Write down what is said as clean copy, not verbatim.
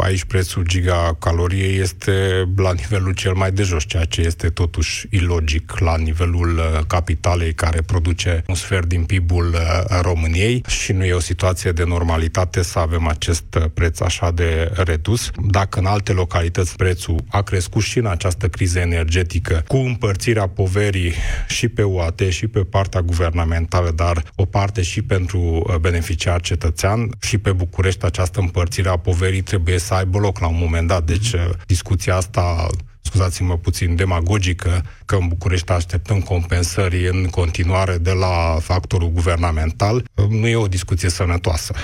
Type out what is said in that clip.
aici prețul gigacaloriei este la nivelul cel mai de jos, ceea ce este totuși ilogic la nivelul capitalei care produce un sfert din PIB-ul României și nu e o situație de normalitate să avem acest preț așa de redus. Dacă în alte localități prețul a crescut și în această criză energetică, cu împărțirea poverii și pe UAT și pe partea guvernamentală, dar o parte și pentru beneficiar cetățean, și pe București această împărțire a poverii trebuie să aibă loc la un moment dat. Deci discuția asta, scuzați-mă puțin, demagogică, că în București așteptăm compensări în continuare de la factorul guvernamental, nu e o discuție sănătoasă.